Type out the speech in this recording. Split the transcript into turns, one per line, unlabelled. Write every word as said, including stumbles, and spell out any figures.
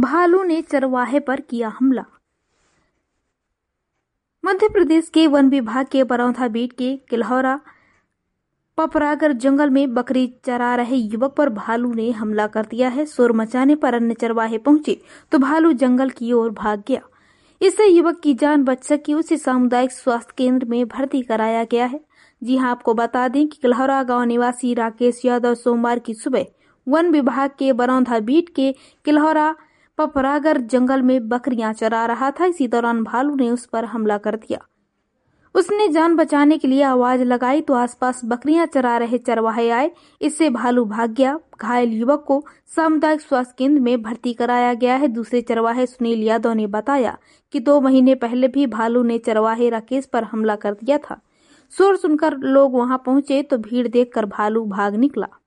भालू ने चरवाहे पर किया हमला। मध्य प्रदेश के वन विभाग के बरौधा बीट के किल्हौरा पपरागर जंगल में बकरी चरा रहे युवक पर भालू ने हमला कर दिया है। शोर मचाने पर अन्य चरवाहे पहुंचे तो भालू जंगल की ओर भाग गया। इससे युवक की जान बच सकी। उसे सामुदायिक स्वास्थ्य केंद्र में भर्ती कराया गया है। जी हां, आपको बता दें कि किल्हौरा गांव निवासी राकेश यादव सोमवार की सुबह वन विभाग के बरौधा बीट के किल्हौरा पपरागर जंगल में बकरियां चरा रहा था। इसी दौरान भालू ने उस पर हमला कर दिया। उसने जान बचाने के लिए आवाज लगाई तो आसपास बकरियां चरा रहे चरवाहे आए। इससे भालू भाग गया। घायल युवक को सामुदायिक स्वास्थ्य केंद्र में भर्ती कराया गया है। दूसरे चरवाहे सुनील यादव ने बताया कि दो महीने पहले भी भालू ने चरवाहे राकेश पर हमला कर दिया था। शोर सुनकर लोग वहां पहुंचे तो भीड़ देखकर भालू भाग निकला।